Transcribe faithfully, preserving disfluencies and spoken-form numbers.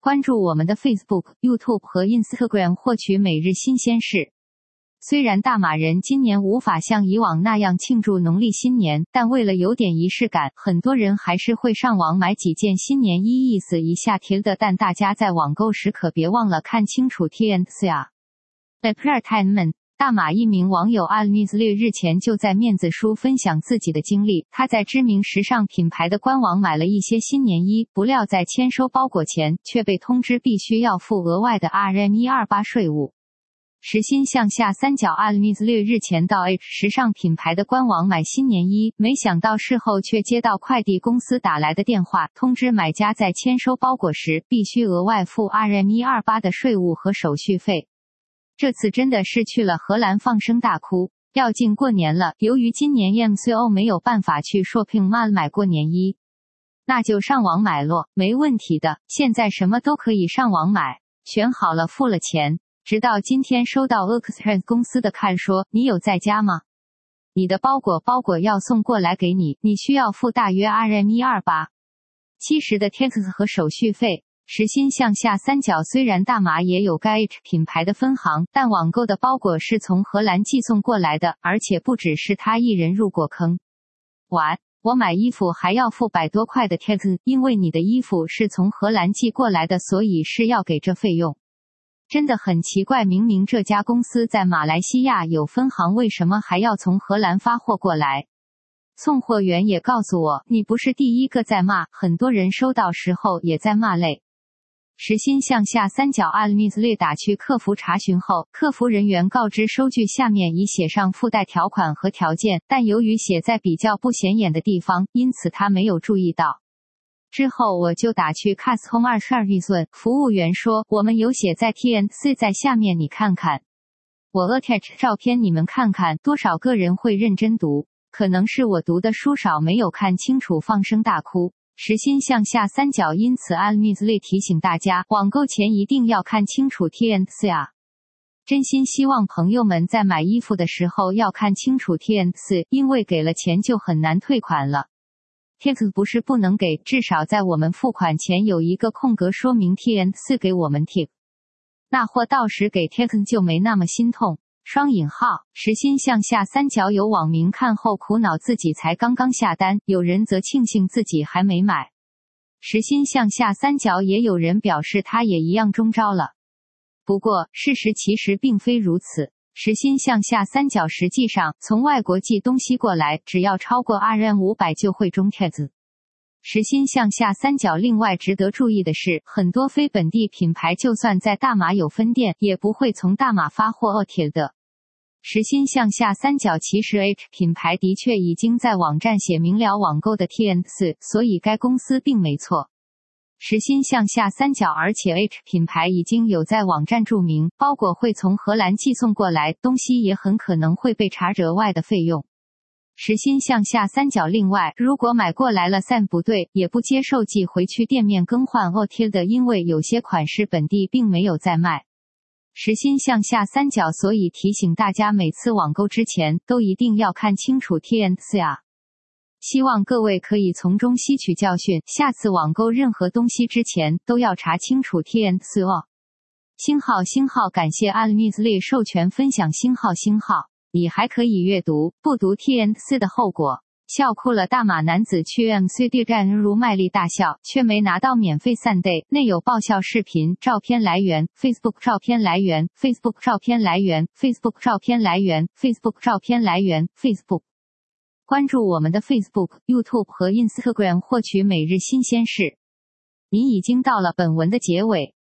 关注我们的 Facebook、YouTube 和 Instagram 获取每日新鲜事。虽然大马人今年无法像以往那样庆祝农历新年，但为了有点仪式感，很多人还是会上网买几件新年衣，意思一下贴的。但大家在网购时可别忘了看清楚 T N C 啊。Entertainment。大马一名网友 Almizli 日前就在面子书分享自己的经历，他在知名时尚品牌的官网买了一些新年衣，不料在签收包裹前却被通知必须要付额外的 R M 一二八 税务。时薪向下三角 Almizli 日前到 H 时尚品牌的官网买新年衣，没想到事后却接到快递公司打来的电话，通知买家在签收包裹时必须额外付 R M 一二八 的税务和手续费。这次真的是去了荷兰放声大哭。要进过年了，由于今年 M C O 没有办法去 shopping mall 买过年衣，那就上网买咯，没问题的，现在什么都可以上网买。选好了付了钱，直到今天收到 Express 公司的看说，你有在家吗？你的包裹包裹要送过来给你，你需要付大约 R M 一二八 七十的 tax 和手续费。时薪向下三角虽然大马也有该 H 品牌的分行，但网购的包裹是从荷兰寄送过来的，而且不只是他一人入过坑。完，我买衣服还要付百多块的 tax， 因为你的衣服是从荷兰寄过来的，所以是要给这费用。真的很奇怪，明明这家公司在马来西亚有分行，为什么还要从荷兰发货过来？送货员也告诉我，你不是第一个在骂，很多人收到时候也在骂累。时薪向下三角 Almizli 打去客服查询后，客服人员告知收据下面已写上附带条款和条件，但由于写在比较不显眼的地方，因此他没有注意到。之后我就打去 Custom 二十二预算，服务员说我们有写在 T N C 在下面，你看看。我 attach 照片你们看看，多少个人会认真读？可能是我读的书少没有看清楚，放声大哭。时薪向下三角，因此 Almizli 提醒大家，网购前一定要看清楚 T N C 啊。真心希望朋友们在买衣服的时候要看清楚 T N C， 因为给了钱就很难退款了。tax 不是不能给，至少在我们付款前有一个空格说明 T N C 给我们 tip， 那货到时给 tax 就没那么心痛。双引号，时薪向下三角，有网民看后苦恼自己才刚刚下单，有人则庆幸自己还没买。时薪向下三角也有人表示他也一样中招了。不过，事实其实并非如此。时薪向下三角实际上从外国寄东西过来，只要超过 R M 五百 就会中 tax。时薪向下三角另外值得注意的是，很多非本地品牌就算在大马有分店，也不会从大马发货 O T 的。时薪向下三角，其实 H 品牌的确已经在网站写明了网购的 T N C， 所以该公司并没错。时薪向下三角，而且 H 品牌已经有在网站注明，包裹会从荷兰寄送过来，东西也很可能会被查额外的费用。时薪向下三角，另外，如果买过来了 S A M 不对，也不接受寄回去店面更换 O T 的，因为有些款式本地并没有在卖。时薪向下三角，所以提醒大家每次网购之前都一定要看清楚 T N C 啊。希望各位可以从中吸取教训，下次网购任何东西之前都要查清楚 T N C 哦。星号星号，感谢 Almizli 授权分享星号星号。你还可以阅读，不读 T N C 的后果。笑哭了，大马男子去 M C D 站如卖力大笑，却没拿到免费 Sunday， 内有爆笑视频，照片来源 Facebook， 照片来源 Facebook， 照片来源 Facebook， 照片来源 Facebook， 照片来源 Facebook。 关注我们的 Facebook、YouTube 和 Instagram 获取每日新鲜事。您已经到了本文的结尾。